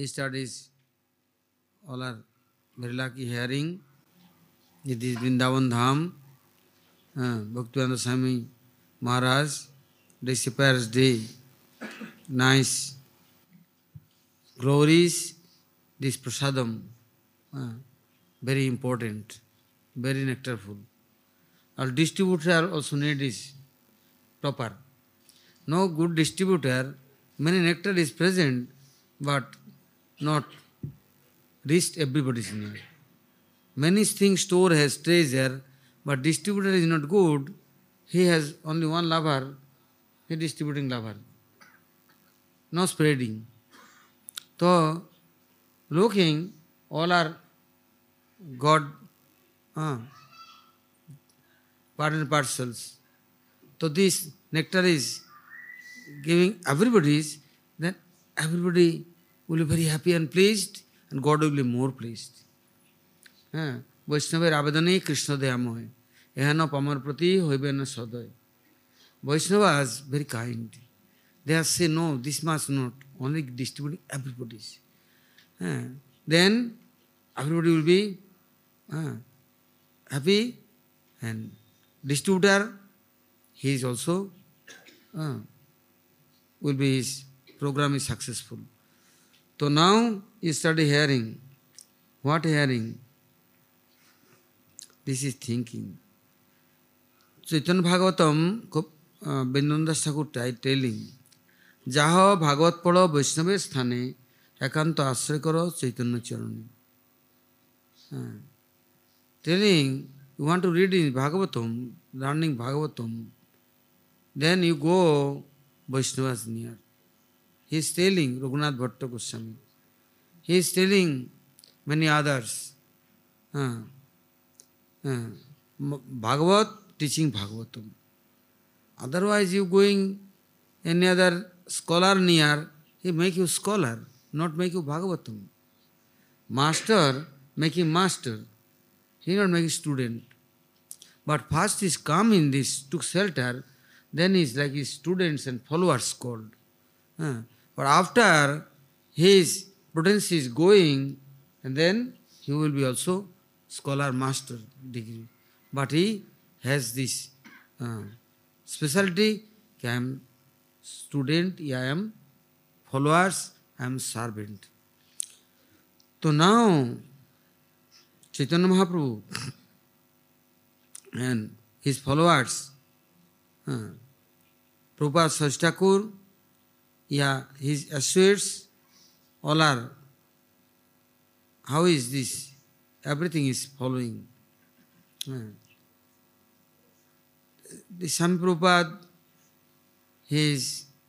studies, all are very lucky hearing. It is Vrindavan Dham, Bhaktivedanta Swami Maharaj, Disciples Day, nice glories, this prasadam, very important, very nectarful. Our distributor also need is proper. No good distributor, many nectar is present, but not reached everybody's need. Many things store has treasure, but distributor is not good. He has only one lover, he distributing lover. No spreading. So, looking, all are God part and parcels. So this nectar is giving everybody's, then everybody will be very happy and pleased, and God will be more pleased. বৈষ্ণবের আবেদনেই কৃষ্ণ দয়াময় এহেন পামর প্রতি হইবে না সদয়. Vaishnavas very kind. They are say no, this must not, only distributing everybody's. Then everybody will be happy, and distributor, he is also will be, his program is successful. So now you study hearing. What hearing? This is thinking. Chaitanya Bhagavatam, Bindon Das Thakur telling, Jaha Bhagavat Pado Vaishnava Sthane, Ekanto Asray Karo Chaitanya Charane. Telling, you want to read in Bhagavatam, learning Bhagavatam, then you go Vaishnavas near. He is telling Raghunath Bhatta Goswami. He is telling many others. Bhagavat teaching Bhagavatam. Otherwise you going any other scholar near, he make you scholar, not make you Bhagavatam. Master, make him master. He not make student. But first is come in this, took shelter, then is like his students and followers called. But after his potency is going, and then he will be also scholar master degree. But he has this specialty, I am student, I am followers, I am servant. So now, Chaitanya Mahaprabhu and his followers, Prabhupada Sasthakur, his associates, all are, how is this? Everything is following. The Swami Prabhupada, his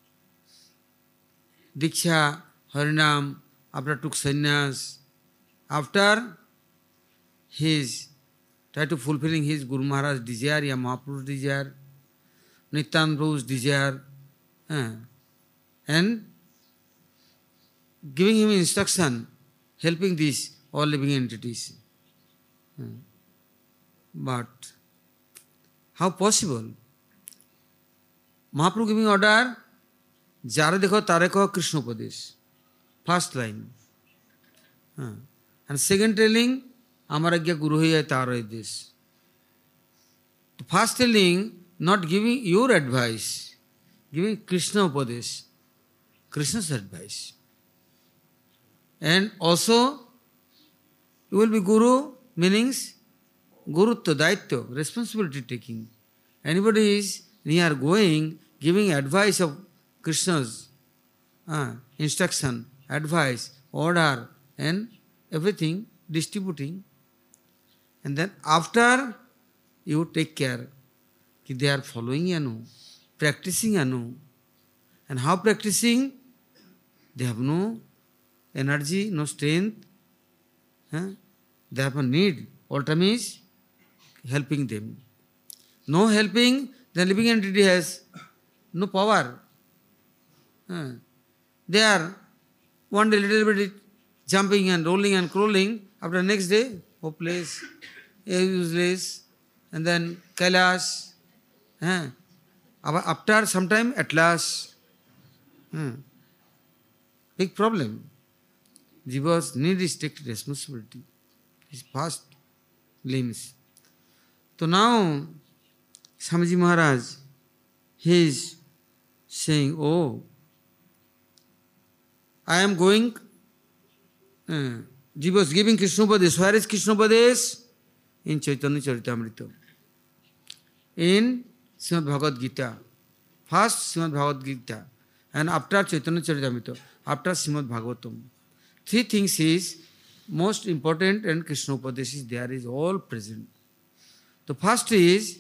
Diksha, Harinam, after took sannyas, after his try to fulfilling his Guru Maharaj's desire, Mahaprabhu's desire, Nityananda Prabhu's desire, and giving him instruction, helping these all living entities. But how possible? Mahaprabhu giving order, Jara dekho tare kaho Krishna Upadesh. First line. And second telling, Amar agya guru hai taro desh. First telling, not giving your advice, giving Krishna Upadesh, Krishna's advice. And also, you will be guru, meanings gurutva, daitya, responsibility taking. Anybody is near going, giving advice of Krishna's instruction, advice, order, and everything, distributing. And then after, you take care that they are following Anu, practicing Anu. And how practicing? They have no energy, no strength. They have a need. All time is helping them. No helping, the living entity has no power. They are one day little bit jumping and rolling and crawling, after the next day, hopeless, useless, and then Kailash. After some time, at last, big problem. Jivas need to take responsibility. His past limbs. So now, Swamiji Maharaj, he is saying, oh, I am going, Jivas giving Krishna Upadesh. Where is Krishna Upadesh? In Chaitanya Charitamrita. In Srimad Bhagavad Gita. First Srimad Bhagavad Gita. And after Chaitanya Charitamrita. After Srimad Bhagavatam. Three things is most important, and Krishna Upadesh is there, is all present. The first is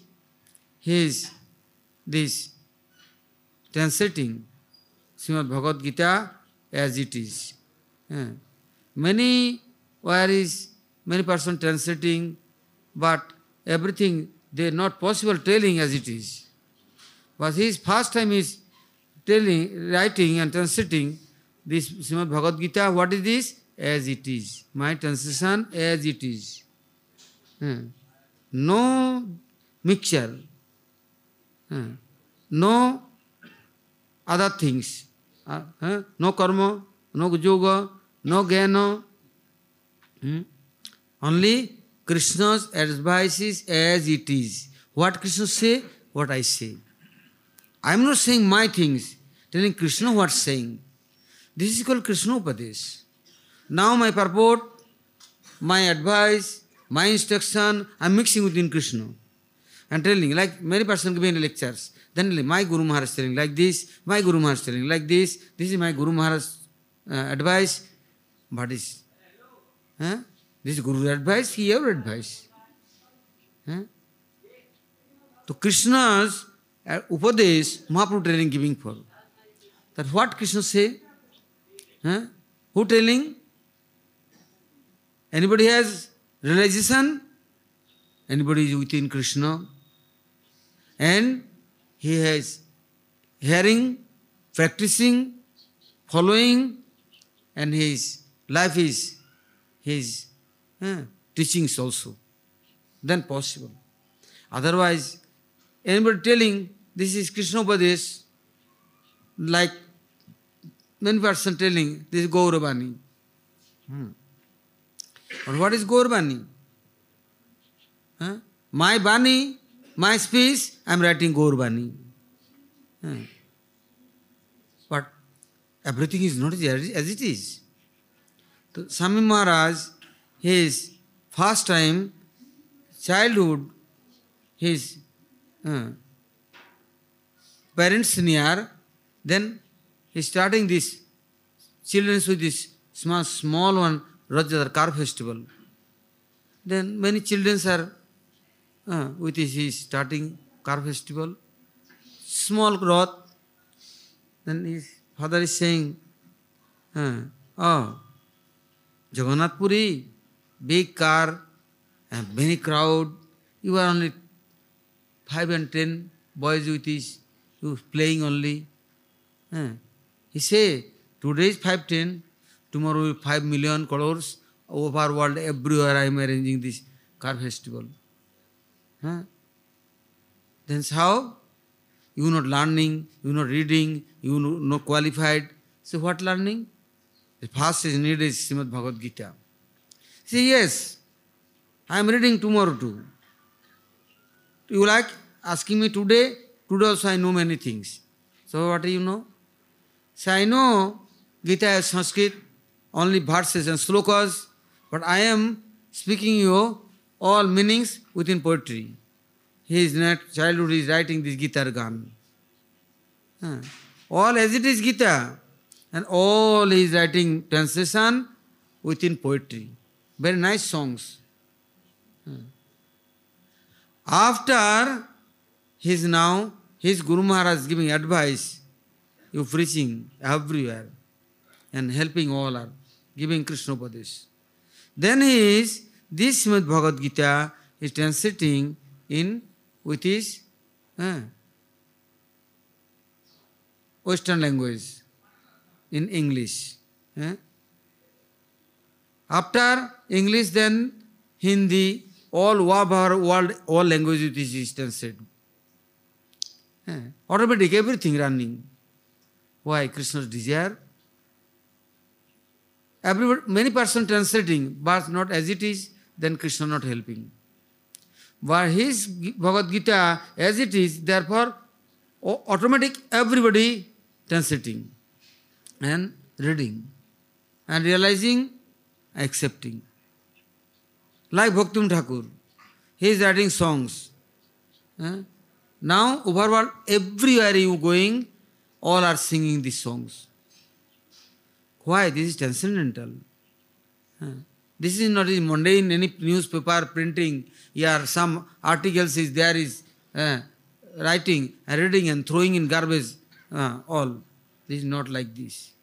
this translating Srimad Bhagavad Gita as it is. Many person translating, but everything they are not possible telling as it is. But his first time is writing and translating this Srimad Bhagavad Gita. What is this? As it is. My translation as it is. No mixture. No other things. No karma, no yoga, no jnana. Only Krishna's advice is as it is. What Krishna say, what I say. I am not saying my things, telling Krishna what saying. This is called Krishna Upadesh. Now my purport, my advice, my instruction, I am mixing within Krishna. And telling, like many persons giving lectures. Then my Guru Maharaj is telling like this, my Guru Maharaj is telling like this is my Guru Maharaj's advice. What is? This Guru's advice, he your advice. So Krishna's Upadesh, Mahaprabhu telling, giving for. That what Krishna say? Who telling? Anybody has realization? Anybody is within Krishna? And he has hearing, practicing, following, and his life is his teachings also. Then possible. Otherwise, anybody telling this is Krishna Upadesh, like many person telling this is Gauravani. But what is Gauravani? My Bani, my speech, I am writing Gauravani. But everything is not as it is. So Swami Maharaj, his first time, childhood, his parents near, then he starting this children with this small one, Rajadar car festival. Then many children are with his starting car festival. Small growth. Then his father is saying, Jagannath Puri, big car, and many crowd. You are only 5 and 10 boys with his, you playing only. He say, today is 5-10, tomorrow will 5 million crores, over world, everywhere I am arranging this car festival. Then how? You not learning, you not reading, you not qualified. So what learning? The first is needed is Srimad Bhagavad Gita. Say, yes, I am reading tomorrow too. You like asking me today? Today also I know many things. So what do you know? Say, I know Gita is Sanskrit, only verses and slokas, but I am speaking you all meanings within poetry. His childhood is writing this Gita Gan. All as it is Gita, and all he is writing translation within poetry. Very nice songs. After his Guru Maharaj is giving advice, you preaching everywhere and helping all are giving Krishna Upadesh. Then this Srimad Bhagavad Gita is translating with his Western language, in English. After English, then Hindi, all world, all languages is translated. Automatic, everything running. Why? Krishna's desire. Many person translating, but not as it is, then Krishna not helping. But his Bhagavad Gita as it is, therefore automatic everybody translating and reading and realizing, accepting. Like Bhaktivinoda Thakur, he is writing songs. Now overall, everywhere you going, all are singing these songs. Why? This is transcendental. This is not in mundane, any newspaper printing, some articles is there is writing and reading and throwing in garbage, all. This is not like this.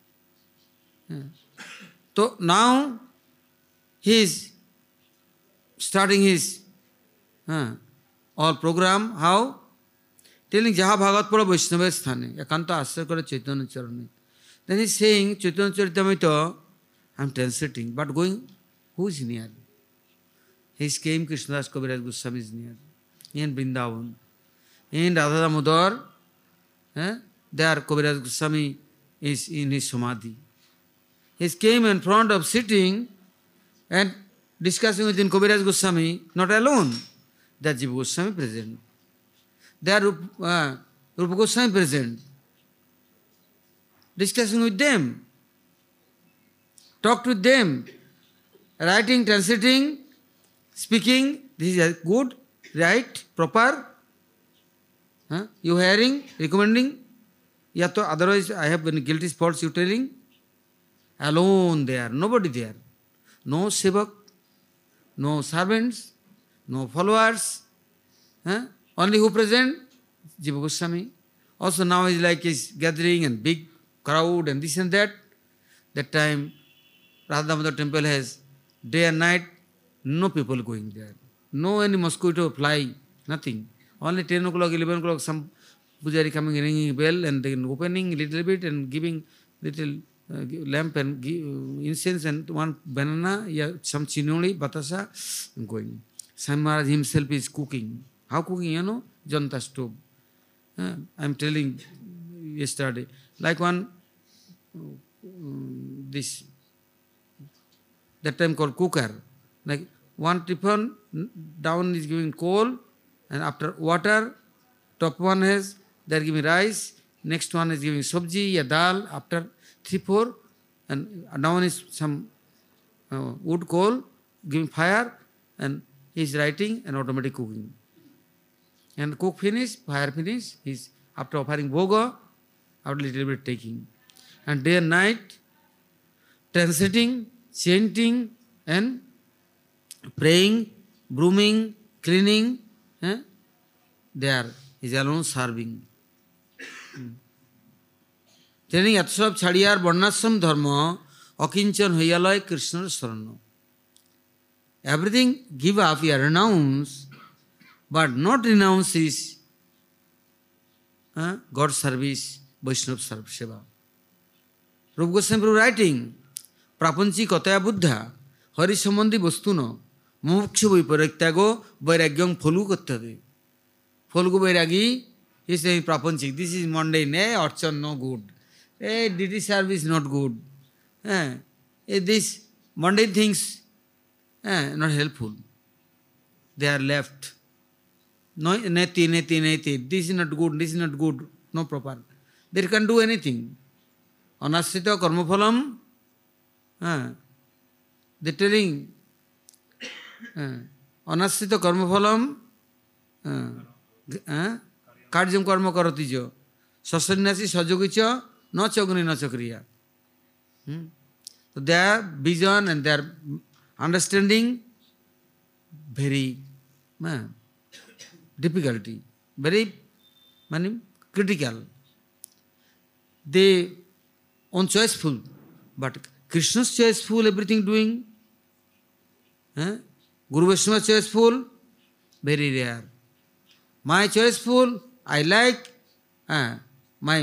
So now he is starting his all program. How? Telling Jaha Bhagavat Pura Vaishnava Sthane, Ekanta Asya Kara Chaitanya Charane. Then he is saying, Chaitanya Charitamrita, I am translating, but going, who is near? He came, Krishnadas Kaviraj Goswami is near, in Vrindavan. In Radha Damodar, there Kaviraj Goswami is in his Samadhi. He came in front of sitting and discussing with Kaviraj Goswami, not alone, there Jiva Goswami present. There Rupa Goswami present. Discussing with them, talked with them, writing, translating, speaking, this is good, right, proper. You hearing, recommending, otherwise I have been guilty spots you telling. Alone there, nobody there. No sevak, no servants, no followers. Only who present? Jiva Goswami. Also now is like is gathering and big crowd and this and that. That time Radha Damodar temple has day and night, no people going there. No any mosquito fly, nothing. Only 10 o'clock, 11 o'clock, some pujari coming, ringing bell and then opening little bit and giving little lamp and incense and one banana, some chinoli, batasa, and going. Swami Maharaj himself is cooking. How cooking, Janta stove. I am telling yesterday, like one, this, that time called cooker. Like one tiffin, down is giving coal, and after water, top one has, they are giving rice, next one is giving sabji, ya dal, after 3-4, and down is some wood coal, giving fire, and he is writing and automatic cooking. And cook finish, fire finish, he's after offering bhoga, after little bit taking. And day and night, translating, chanting, and praying, brooming, cleaning, there is alone serving. Telling Atsab Chadiyar Varnasam Dharma, Akinchan Hoyalai Krishna Sarana. Everything give up, you renounce, but not renounce is God service, Vaishnava Seva. Rupa Goswami writing, Prapanchi Kataya Buddha, Hari Sambandhi Vastuna, Moksha Viparaktago, Vairagyam Pholu Kattade. Pholugo Vairagi, he is saying Prapanchi, this is mundane, Archan no good. Deity service not good. These mundane things not helpful. They are left. No, neti. This is not good, no proper. They can't do anything. Anasrita karma phalam, they telling, anasrita karma phalam, karyam karma karati jo, sasanyasi sajogicha, no chogni no chakriya. So their vision and their understanding, very difficulty, very critical. They on choiceful, but Krishna's choiceful, everything doing. Guru Vaishnava choiceful, very rare. My choiceful, I like my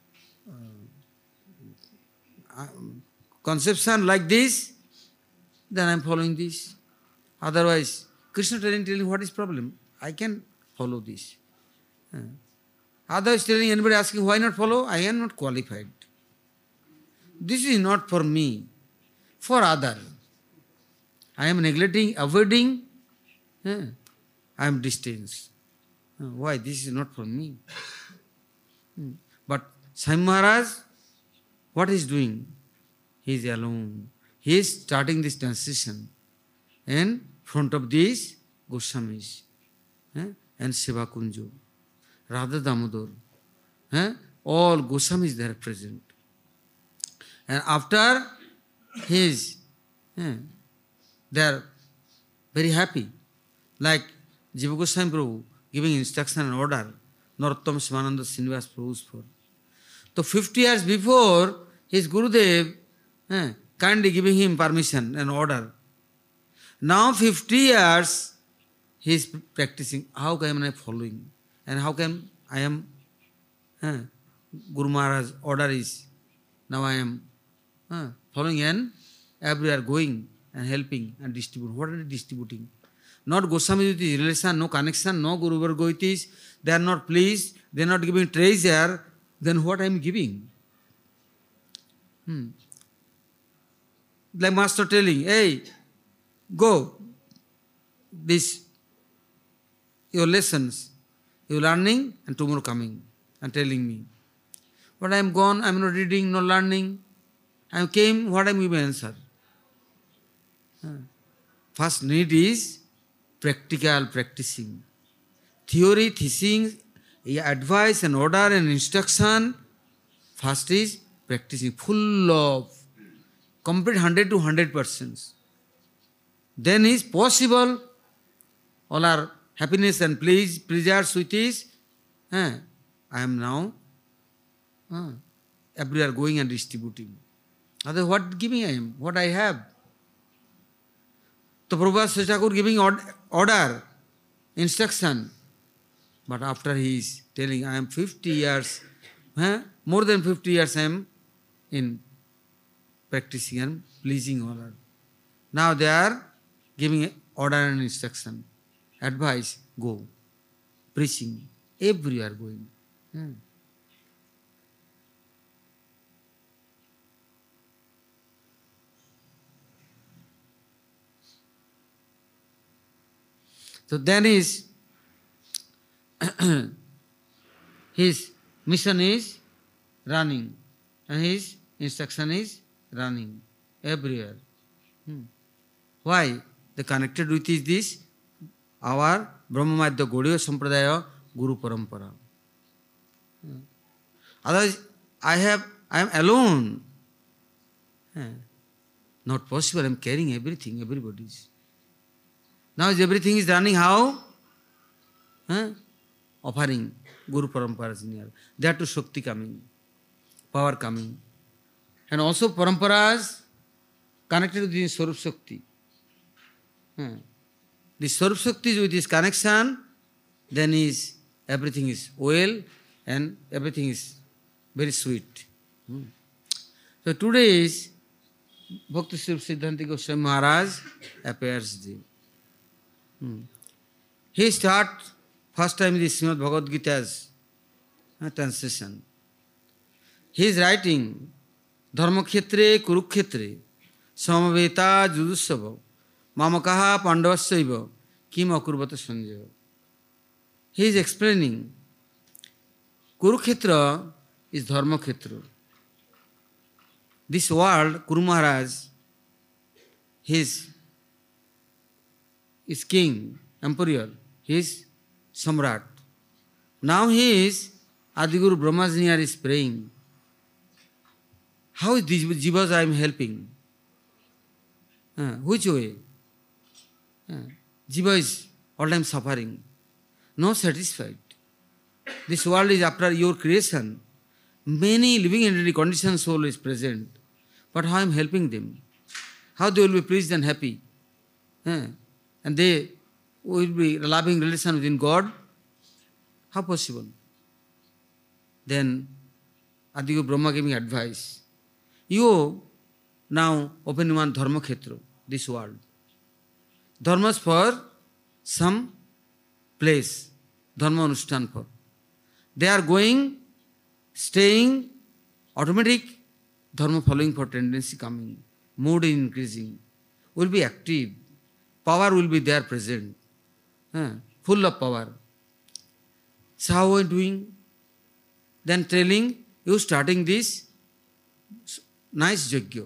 conception like this, then I am following this. Otherwise, Krishna telling what is problem? I can follow this. Otherwise telling anybody asking why not follow? I am not qualified. This is not for me. for other. I am neglecting, avoiding, I am distance. Why? This is not for me. But Swami Maharaj, what he is doing? He is alone. He is starting this transition in front of these Goswamis and Seva Kunjo, Radha Damodar. All Goswamis there present. And after his, they are very happy. Like Jiva Goswami Prabhu giving instruction and order, Narottam Sivananda Srinivas Prabhu's for. So 50 years before, his Gurudev kindly giving him permission and order. Now 50 years, he is practicing. How can I following? And how can I am, Guru Maharaj's order is, now I am following and everywhere going and helping and distributing. What are they distributing? Not Goswami with his relation, no connection, no Guru Vargoitis. They are not pleased, they are not giving treasure. Then what I am giving? Like master telling, hey, go, this, your lessons, you learning and tomorrow coming and telling me. But I am gone, I am not reading, no learning. I came, what I am giving answer? First need is practical practicing. Theory, teaching, advice and order and instruction. First is practicing, full of complete 100 to 100%. Then is possible all our happiness and pleasure, sweeties. I am now everywhere going and distributing. Otherwise, what giving I am? What I have? So Prabhupada Thakur giving order, instruction. But after he is telling, I am 50 years, more than 50 years I am in practicing and pleasing all. Now they are giving order and instruction, advice, go, preaching, everywhere going. So then his mission is running and his instruction is running everywhere. Why? They connected with this, our Brahmamadya Gaudiya Sampradaya Guru Parampara. Otherwise, I am alone. Not possible, I am carrying everything, everybody's. Now everything is running how? Offering Guru Paramparas in here. There to Shakti coming, power coming. And also Paramparas connected with this Swarup Shakti. This Swarup Shakti with this connection, then is everything is well and everything is very sweet. So today is Bhakti Swarup Siddhanta Goswami Maharaj appears there. He start first time this Srimad Bhagavad Gita's translation. He is writing Dharmakhetre Kurukhetre Samaveta Judusava Mamakaha Pandavasaiva Kim Akurvata Sanjaya. He is explaining Kurukhetra is Dharmakhetra. This world, Kuru Maharaj, his king, emperor, he is Samrat. Now he is Adiguru Brahmajniyar is praying. How is these jivas I am helping? Which way? Jiva is all time suffering, not satisfied. This world is after your creation. Many living entity conditioned soul is present. But how I am helping them? How they will be pleased and happy? And they will be loving relation within God? How possible? Then Adiguru Brahma giving advice. You now open one Dharma Khetra, this world. Dharmas for some place, Dharma Anushthan for. They are going, staying, automatic Dharma following for tendency coming. mood is increasing, will be active, power will be there present, full of power. So how are you doing? Then telling you starting this nice yajna.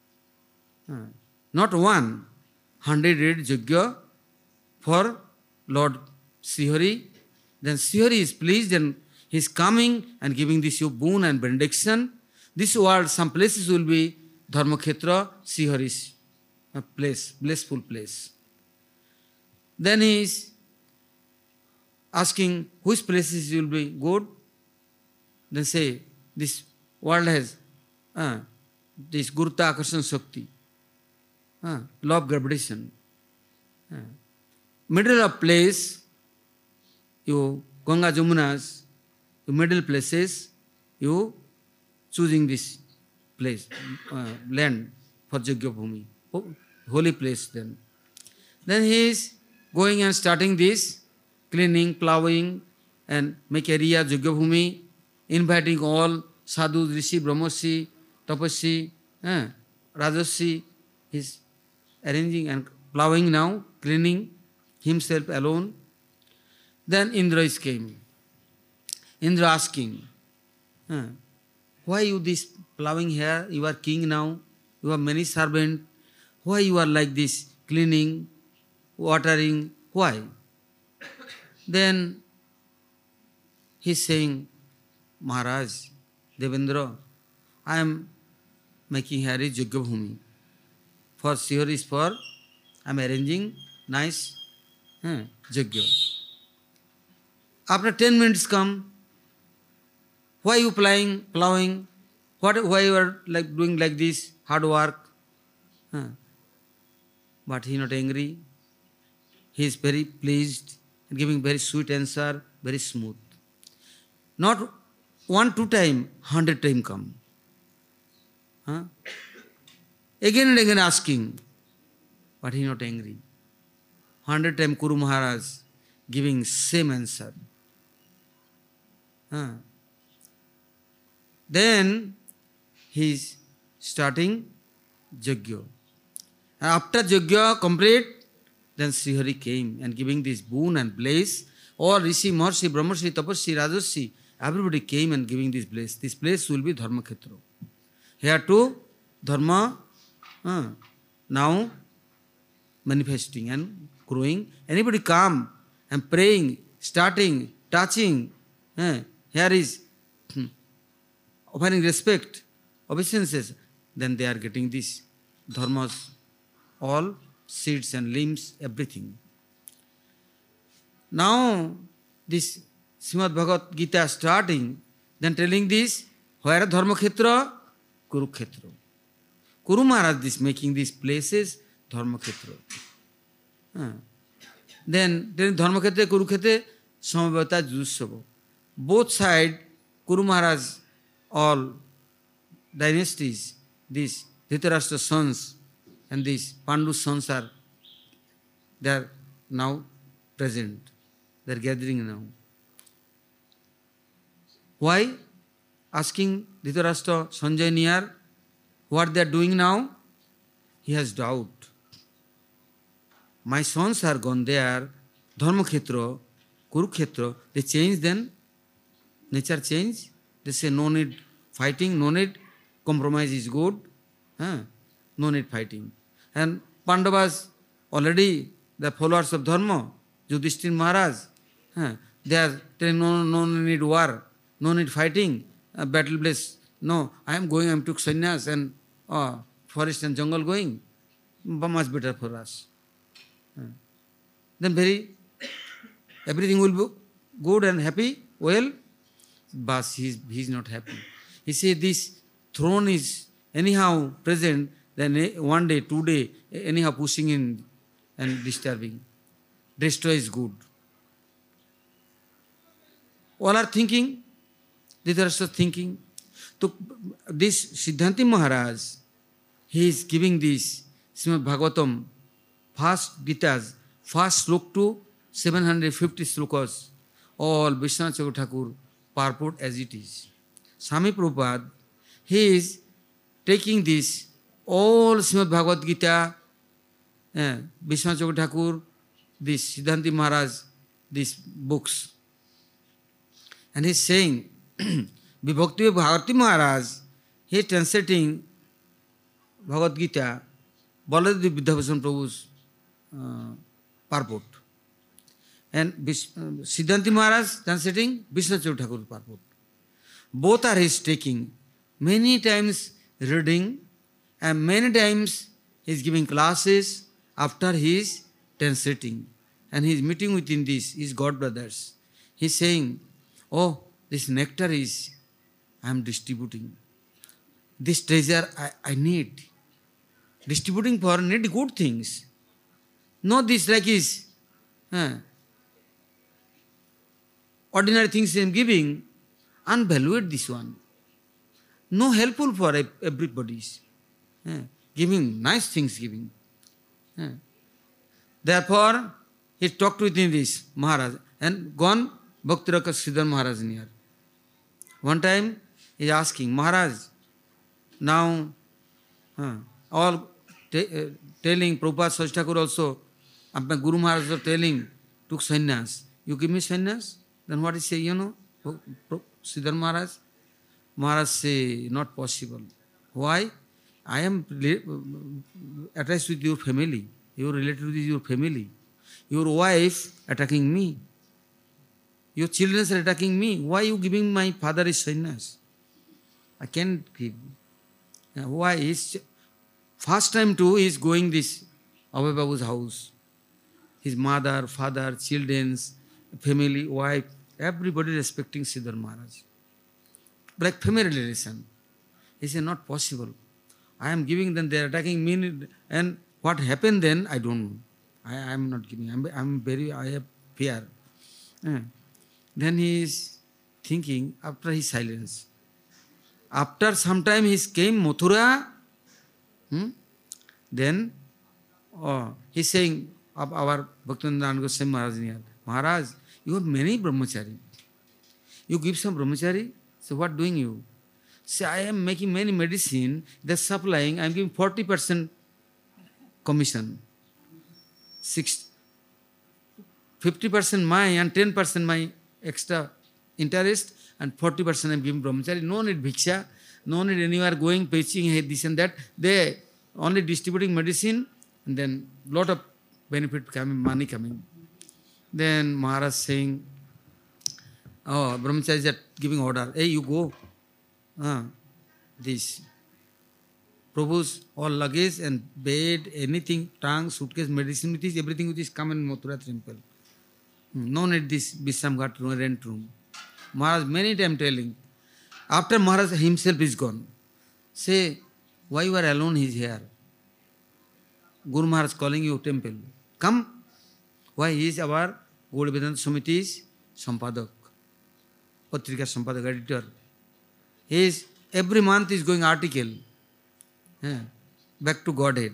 Not one, 100 yajna for Lord Srihari. Then Srihari is pleased and he is coming and giving this you boon and benediction. This world, some places will be Dharmakhetra, Srihari's place, blissful place. Then he is asking which places will be good. Then say, this world has this Gurta Akarshan Shakti, law of gravitation. Middle of place, you Ganga Jamunas, you middle places, you choosing this place, land for Yajna Bhumi, holy place then. Then he is going and starting this, cleaning, plowing, and make area Yajna Bhumi, inviting all sadhus, rishi, brahmasi, tapasya, rajasi. He is arranging and plowing now, cleaning himself alone. Then Indra is came. Indra asking, why you this plowing here? You are king now. You have many servants. Why you are like this, cleaning, watering? Why? Then he is saying, Maharaj, Devendra, I am making here is Yajna Bhumi. For Srihari is for, I am arranging nice Yajna. After 10 minutes come, why you plowing? Why you are like doing like this, hard work? But he not angry. He is very pleased and giving very sweet answer, very smooth. Not 1-2 time, 100 time come. Again and again asking, but he not angry. 100 time Kuru Maharaj giving same answer. Then he is starting Yajna. After Yajna complete, then Srihari came and giving this boon and bliss. All Rishi, Maharshi, Brahmarshi, Tapasya, Rajarshi, everybody came and giving this bliss. This place will be Dharmakhetra. Here too, Dharma now manifesting and growing. Anybody come and praying, starting, touching, here is offering respect, obeisances, then they are getting this dharmas, all seeds and limbs, everything. Now, this Srimad Bhagavad Gita starting, then telling this, where Dharmakhetra? Kurukshetra. Kuru Maharaj is making these places Dharmakhetra. Then Dharmakhetra, Kurukshetra, Samavata Jujussava. Both sides, Kuru Maharaj, all dynasties, these Dhritarashtra sons and these Pandu sons are, they are now present. They are gathering now. Why? Asking Dhritarashtra, Sanjay near, what they are doing now? He has doubt. My sons are gone there, Dharmakhetra, Kurukshetra, they change then, nature change. They say no need fighting, no need, compromise is good, no need fighting. And Pandavas, already the followers of Dharma, Yudhishthira Maharaj, they are telling no need war, no need fighting, battle place. No, I am going, I took sannyas and forest and jungle going, much better for us. Then everything will be good and happy, well, but he is not happy. He said this throne is anyhow present, then 1 day, 2 days, anyhow pushing in and disturbing. Destroy is good. All are thinking, Dhritarashtra thinking. So this Siddhanti Maharaj, he is giving this Srimad Bhagavatam, first Gita's, first slok to 750 slokas, all Vishwanath Chakravarti Thakur purport as it is. Swami Prabhupada, he is taking this all Srimad Bhagavad Gita, Vishwanath Chakravarti Thakur, this Siddhanti Maharaj, these books. And he's saying, Vibhakti Bharati Maharaj, he is translating Bhagavad Gita, Baladev Vidyabhushan Prabhu's purport. And Siddhanti Maharaj translating Vishwanath Chakravarti Thakur's purport. Both are his taking. Many times reading and many times he is giving classes after he is translating. And he is meeting within this, his God brothers. He is saying, oh, this nectar is, I am distributing. This treasure I need. Distributing for need good things. Not this like is ordinary things I am giving, unvalued this one. No helpful for everybody's. Giving nice things giving. Therefore, he talked within this Maharaj and gone Bhakti-Rakha Sridhar Maharaj near. One time he is asking, Maharaj, now all telling Prabhupada Swaji Thakur also, my Guru Maharaj was telling, took sannyas. You give me sannyas? Then what is say, Sridhar Maharaj? Maharaj say, not possible. Why? I am attached with your family. You are related with your family. Your wife attacking me. Your children are attacking me. Why you giving my father is sannyas? I can't give. Why? It's first time too he is going this Abhay Babu's house. His mother, father, children, family, wife, everybody respecting Sridhar Maharaj. Like family relation. He said, not possible. I am giving them, they are attacking me, and what happened then, I don't know. I am not giving. I have fear. Then he is thinking, after his silence. After some time he came Mathura. Then he is saying, of our Bhaktivinoda Goswami Maharaj near, Maharaj, you have many brahmachari. You give some brahmachari. So what doing you? Say, I am making many medicine, they are supplying, I am giving 40% commission. 50% mine and 10% my extra interest and 40% I am giving brahmachari. No need bhiksha, no need anywhere going, preaching this and that. They only distributing medicine and then lot of benefit coming, money coming. Then Maharaj saying, oh, brahmacharis are giving order. Hey, you go. This. Prabhu's all luggage and bed, anything, trunk, suitcase, medicine with this, everything with this come in Mathura temple. No need this Bishamghat rent room. Maharaj many times telling. After Maharaj himself is gone, say, why you are alone, he is here. Guru Maharaj calling you temple. Come. Why? He is our Gaudiya Vedanta Samiti's Sampadak. Patrika Sampadak editor. He is, every month is going article. Back to Godhead.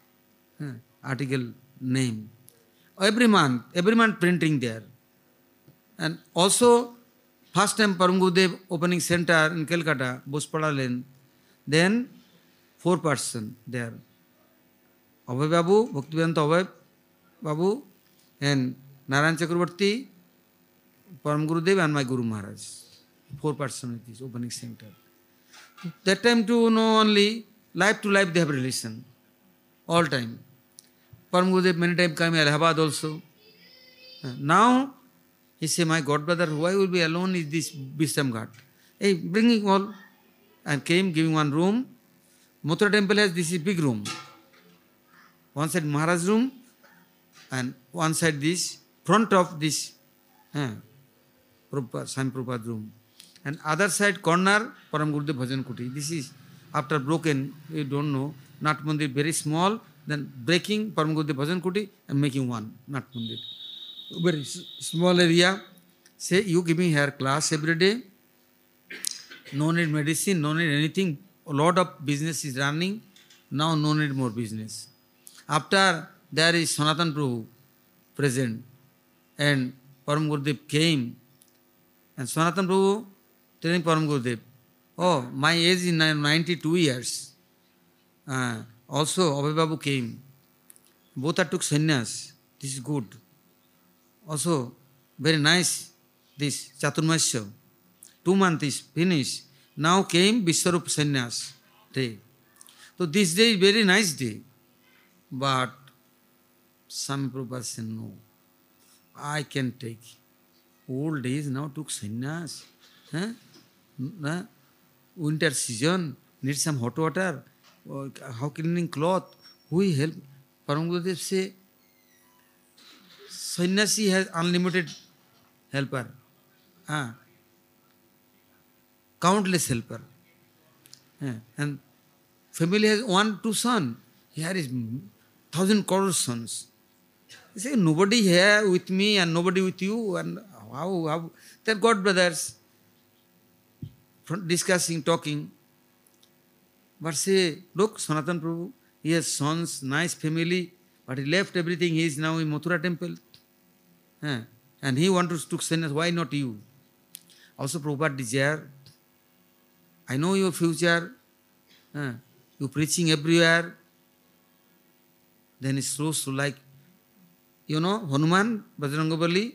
Article name. Every month printing there. And also, first time Param Gurudev opening center in Calcutta, Bospada Lane, then 4 persons there. Abhay Babu, Bhaktivedanta Abhay Babu, and Narayan Chakravarti, Param Gurudev and my Guru Maharaj. 4 persons it is opening center. That time to know only life to life they have relation. All time. Param Gurudev many times came to Allahabad also. Now he say, my God brother, why will be alone is this Bishamghat? Hey, bringing all. And came giving one room. Mathura temple has this is big room. One side Maharaj room and one side this front of this Swami Prabhupada room. And other side corner Param Gurudev Bhajan Kuti. This is after broken, you don't know, Nat Mandir very small, then breaking Param Gurudev Bhajan Kuti and making one Nat Mandir. Very small area. Say, you give me here class every day. No need medicine, no need anything. A lot of business is running. Now no need more business. After there is Sanatan Prabhu present and Param Gurudev came and Sanatan Prabhu telling Param Gurudev, oh, my age is 92 years. Also, Abhay Babu came. Both are took sannyas. This is good. Also, very nice. This Chaturmasya. 2 months is finished. Now came Vishwarup sannyas day. So this day is very nice day. But Swami Prabhupada said, no, I can take. Old days now took sannyas. Huh? Winter season, need some hot water. How cleaning cloth? Who will help? Param Gurudev say, sannyasi has unlimited helper. Countless helper. And family has 1-2 sons. Here is 1,000 crore sons. He say, nobody here with me and nobody with you. And how? They're God brothers. Discussing, talking. But say, look, Sanatana Prabhu, he has sons, nice family, but he left everything. He is now in Mathura temple. And he wants to sannyas. Why not you? Also, Prabhupada desire, I know your future. You preaching everywhere. Then it's so like, Hanuman, Bajrangabali.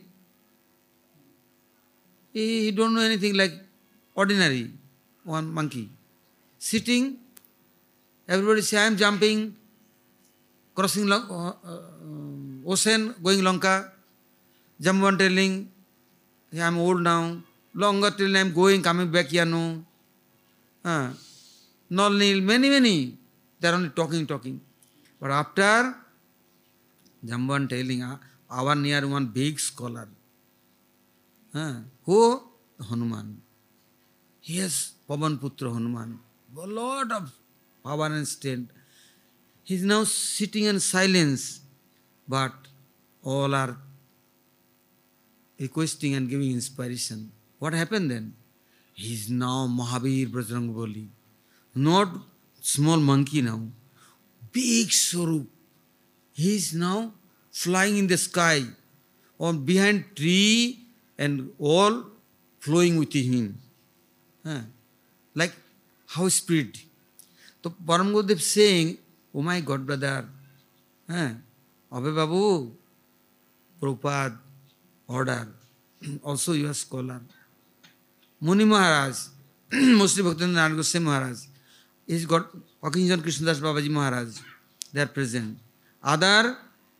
He don't know anything, like ordinary one monkey. Sitting, everybody say, I am jumping, crossing ocean, going Lanka. Jamban telling, I am old now. Longer till I am going, coming back here, no. Nolnil, many. They are only talking. But after Jamban telling, our near one big scholar. Who? Hanuman. He has Pavan Putra Hanuman. A lot of power and strength. He is now sitting in silence, but all are requesting and giving inspiration. What happened then? He is now Mahavir Bajrangabali. Not small monkey now. Big Swarup. He is now flying in the sky, or behind tree and all flowing with him. Like how spirit. So Param Gurudev saying, oh my God, brother, Abhay Babu, Prabhupada, order. Also you are scholar. Muni Maharaj, mostly Bhaktivinoda Narayan Goswami Maharaj, he's got Occasion Krishnadas Babaji Maharaj, they are present. Other,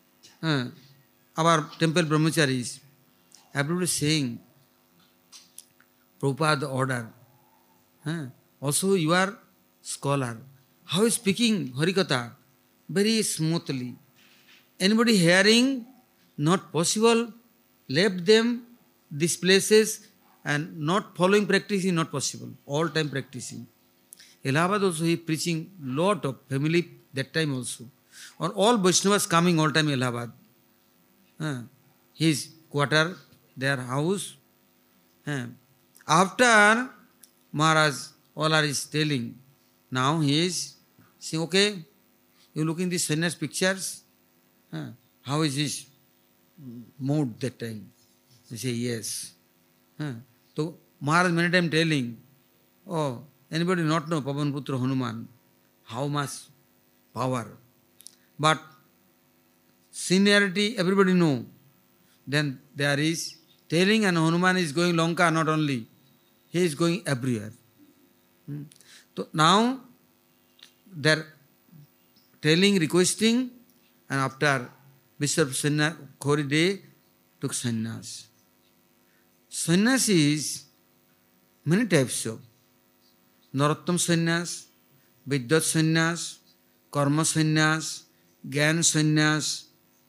our temple brahmacharis, everybody saying, Prabhupada order. Also you are scholar. How is speaking Harikatha? Very smoothly. Anybody hearing? Not possible. Left them, these places, and not following practice is not possible. All time practicing. Allahabad also he preaching lot of family that time also. Or all Vaishnavas coming all time Allahabad. His quarter, their house. After Maharaj, all are is telling, now he is saying, okay, you look in these sannyas pictures, how is his mood that time? They say, yes. So Maharaj many times telling, oh, anybody not know Pavan Putra Hanuman, how much power. But seniority, everybody know. Then there is telling, and Hanuman is going Lanka, not only, he is going everywhere. So now they are telling, requesting, and after Bishop Sannyas Khori Day took sannyas. Sannyas is many types of Narottam sannyas, Vidyat sannyas, Karma sannyas, Gyan sannyas,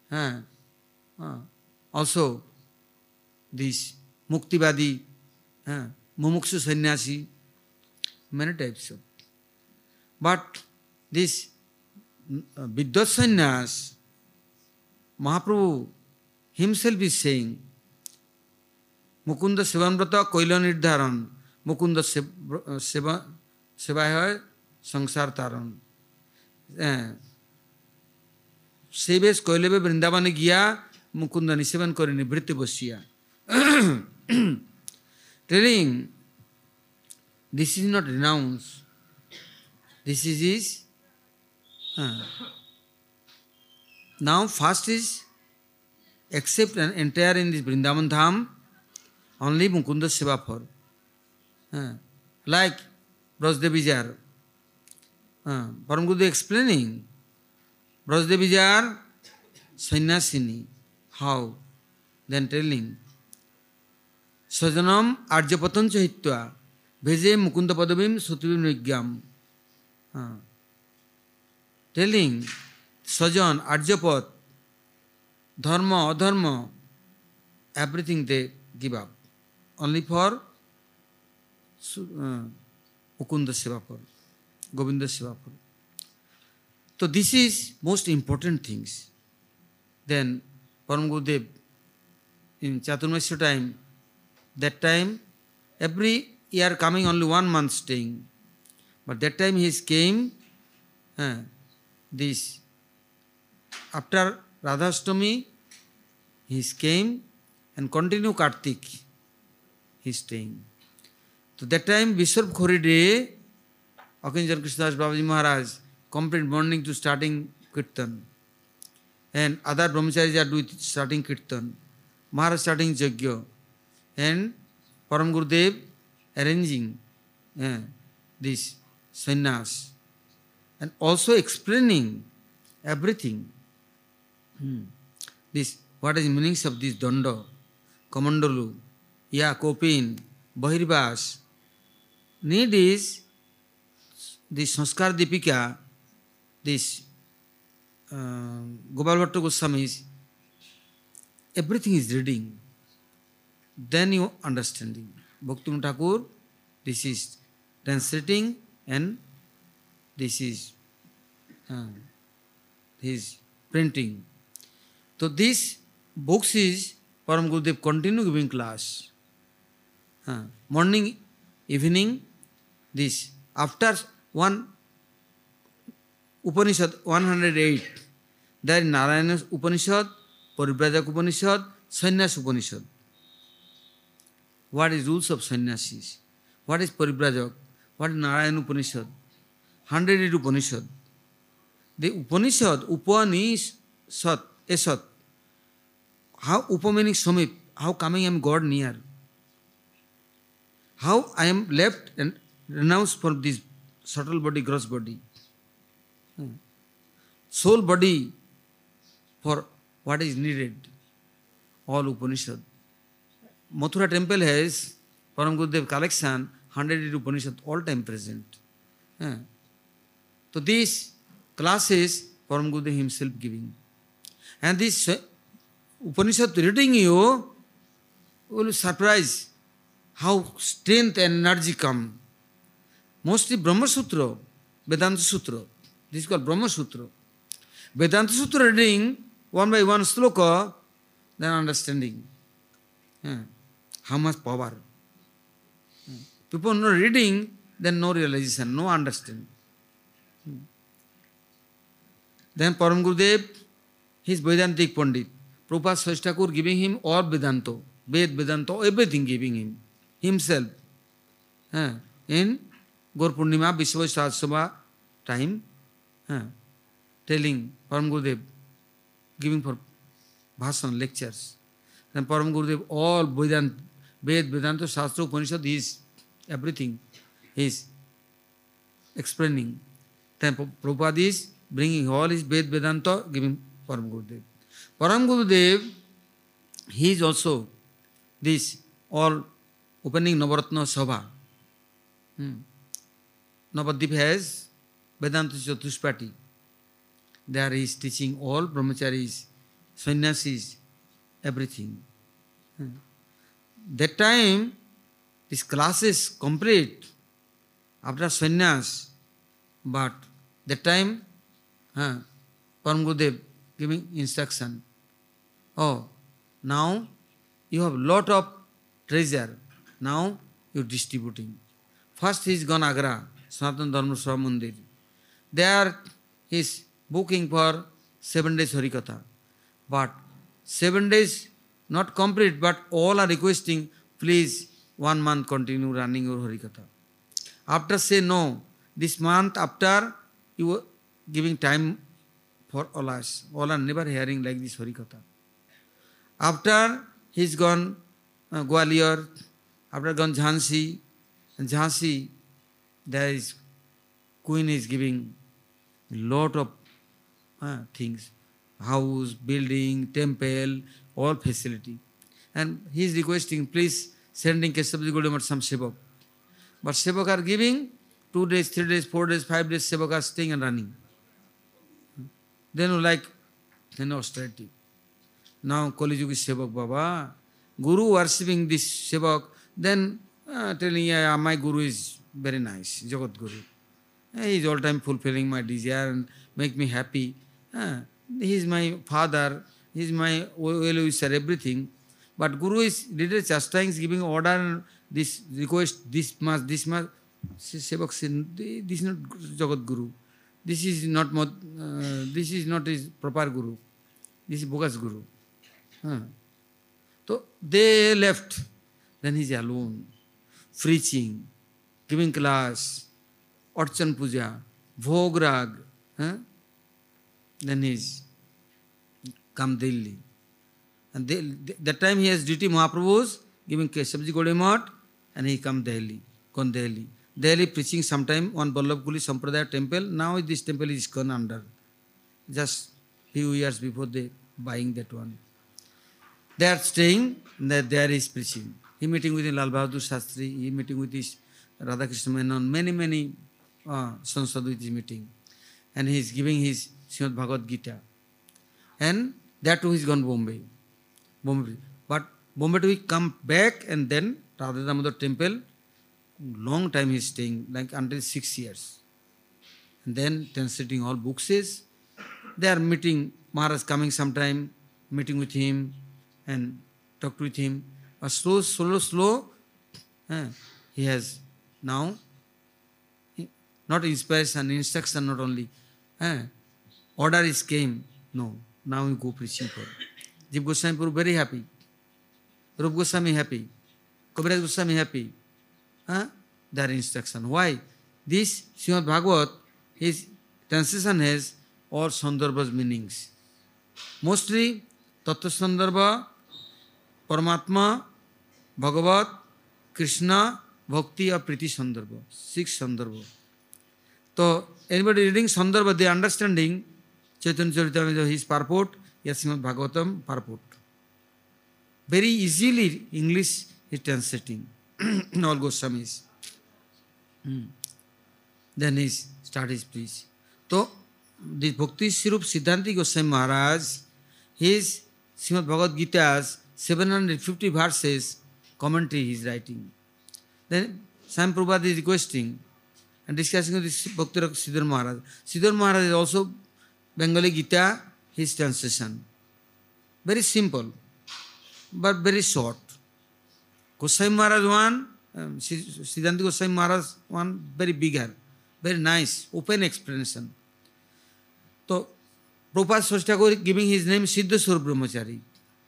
also this Muktivadi, Mumukshu sannyasi, many types of. But this Vidyat sannyas, Mahaprabhu himself is saying, Mukunda Sevanvrata Koila Nirdharan, Mukunda Sevaya Sangsar Taran. Seves Koilebe Vrindavane Gya, Mukunda Nisevan Kore Nivritti Bosya. Telling, this is not renounce, this is his Uh, Now first is accept and enter in this Vrindavan Dham, only Mukunda Seva for. Like Brajdevijar. Param Gurudev explaining, Brajdevijar Sannyasini. How? Then telling, Sajanam Arjapatan Chahitva, Bheje Mukunda Padavim Sutuvim Vigyam. Telling, Sajan, Arjapat, Dharma, Adharma, everything they give up. Only for Mukunda Seva for, Govinda Seva for. So this is most important things. Then Param Gurudev in Chaturmasya time, that time every year coming only 1 month staying. But that time he came, this after Radhastami, he came and continue Kartik, he is staying. So that time Vishwarp Khori day, Akinjan Krishnadas Babaji Maharaj, complete morning to starting Kirtan. And other brahmacharis are doing starting Kirtan. Maharaj starting Yajna. And Param Gurudev arranging this sannyas. And also explaining everything. This, what is the meanings of this Danda, Kamandalu, Kopin, Bahirvas. Need is this Sanskar Dipika, this Gopal Bhatta Goswami's, everything is reading. Then you understanding. Bhaktivinoda Thakur, this is translating and this is his printing. So this books is Param Gurudev continue giving class. Morning, evening, this. After one Upanishad 108, there is Narayana Upanishad, Paribrajak Upanishad, Sannyas Upanishad. What is rules of sannyasis? What is Paribrajak? What is Narayana Upanishad? 108 Upanishad. The Upanishad, Upanishad, Esat. How Upa meaning Samip, how coming I am God near. How I am left and renounced from this subtle body, gross body. Soul body for what is needed. All Upanishad. Mathura temple has Param Gurudev collection, 108 Upanishad, all time present. So these classes Param Gurudev himself giving. And this Upanishad reading you will surprise how strength and energy come. Mostly Brahma Sutra, Vedanta Sutra. This is called Brahma Sutra. Vedanta Sutra reading one by one sloka, then understanding. How much power. People no reading, then no realization, no understanding. Then Param Gurudev, he is Vedantic Pandit. Prabhupada Swash Thakur giving him all Vedanta, Ved, Vedanta, everything giving him, himself. In Gaur Purnima, Vishwa Sahasrama time, telling Param Gurudev, giving for bhasan, lectures. Then Param Gurudev, all Vedanta, Ved, Vedanta, Shastra, Upanishad, is everything, he is explaining. Then Prabhupada is bringing all his Ved, Vedanta, giving Param Gurudev. Param Gurudev, he is also this, all opening Navaratna Sabha. Navadvip has Vedanta Chatushpati. There he is teaching all brahmacharis, sannyasis, everything. That time, this class is complete after sannyas, but that time, Param Gurudev giving instruction. Oh, now you have lot of treasure. Now you are distributing. First he is gone Agra, Sanatana Dharma Sabha Mandir. There he is booking for 7 days Harikatha. But 7 days not complete, but all are requesting, please 1 month continue running your Harikatha. After say no, this month after you giving time for all us. All are never hearing like this Harikatha. After he's gone Gwalior, after gone Jhansi, and Jhansi, there is Queen is giving lot of things, house, building, temple, all facility. And he is requesting, please sending Keshavji Gaudiya some Sevak. But Sevak are giving 2 days, 3 days, 4 days, 5 days, Sevak are staying and running. Then austerity. Now Kali Yuga is Sevak Baba. Guru worshipping this Sevak, then telling, yeah, my Guru is very nice, Jagat Guru. He is all time fulfilling my desire and make me happy. He is my father, he is my well-wisher, everything. But Guru is little chastising, giving order, and this request, this must. Sevak said, this is not Jagat Guru. This is not his proper Guru. This is bogus Guru. So they left. Then he is alone, preaching, giving class, Archan Puja, Bhog Rag. Then he is come Delhi. And that time he has duty Mahaprabhu's, giving Keshavji Gaudiya Math, and he come Delhi, gone Delhi. Delhi preaching sometime on Vallabhkuli Sampradaya temple. Now this temple is gone under. Just few years before they buying that one. They are staying, there is preaching. He meeting with Lal Bahadur Shastri, he meeting with his Radhakrishna Menon, many Sansadhu is meeting. And he is giving his Srimad Bhagavad Gita. And that too he is gone Bombay. But Bombay to he come back, and then Radha Damodar temple, long time he is staying, like until 6 years. And then translating all books is, they are meeting, Maharaj coming sometime, meeting with him and talk with him. But slow, he has now, not inspiration, instruction not only. Order is came, no, now you go preaching for. Jiva Goswami Puru very happy. Rupa Goswami happy. Kaviraj Goswami happy. Their instruction. Why? This Srimad Bhagavat, his translation has all Sandarbha's meanings. Mostly Tattva Sandarbha, Paramatma, Bhagavat, Krishna, Bhakti or Priti Sandarbha. 6 Sandarbha. So anybody reading Sandarbha, they understanding Chaitanya Charitamrita, his purport, yes, Srimad Bhagavatam purport. Very easily English is translating. All Goswamis. Then he start his preach. So, the Bhakti Swarup Siddhanti Goswami Maharaj, his Srimad Bhagavad Gita's 750 verses commentary he is writing. Then Swami Prabhupada is requesting and discussing with this Bhakti Siddhar Maharaj. Siddhar Maharaj is also Bengali Gita, his translation. Very simple, but very short. Goswami Maharaj one, Siddhanti Goswami Maharaj one, very bigger, very nice, open explanation. So, Prabhupada Srishtakur giving his name Siddhaswarup Brahmachari.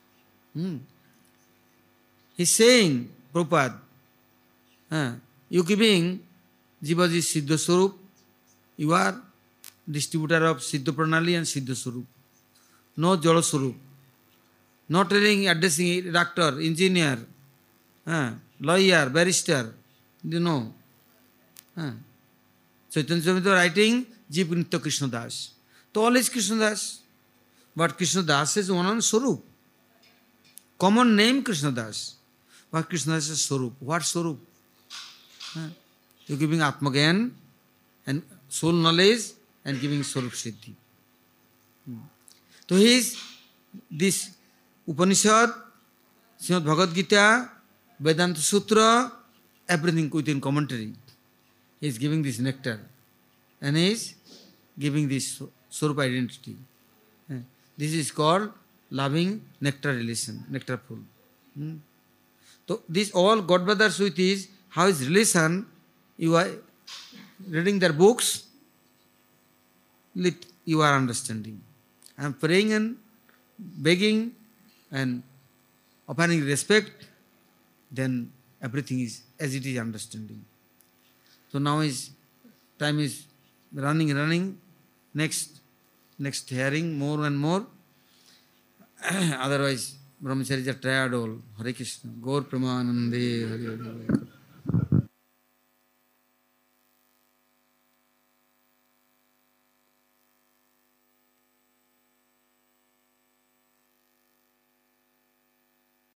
He's saying, Prabhupada, you giving Jivaji Siddhaswarup, you are distributor of Siddha Pranali and Siddhaswarup, no Jalaswarup. Not telling, addressing doctor, engineer, lawyer, barrister, you know. Chaitanya Charitamrita writing, Jiv Nitya Krishna Das. So all is Krishna Das. But Krishna Das is one on Swarup. Common name Krishna Das. But Krishna Das is Swarup. What Swarup? You're giving Atmagyan and soul knowledge and giving Swarup Siddhi. So this Upanishad, Srimad Bhagavad Gita, Vedanta Sutra, everything within commentary. He is giving this nectar and he is giving this Swarup identity. This is called loving nectar relation, nectarful. So this all God brothers with is how is relation, you are reading their books, you are understanding. I am praying and begging and offering respect, then everything is as it is understanding. So now time is running. next hearing more and more. Otherwise, Brahmacharya triad all. Hare Krishna. Gaur Pramanande. Hare Hare.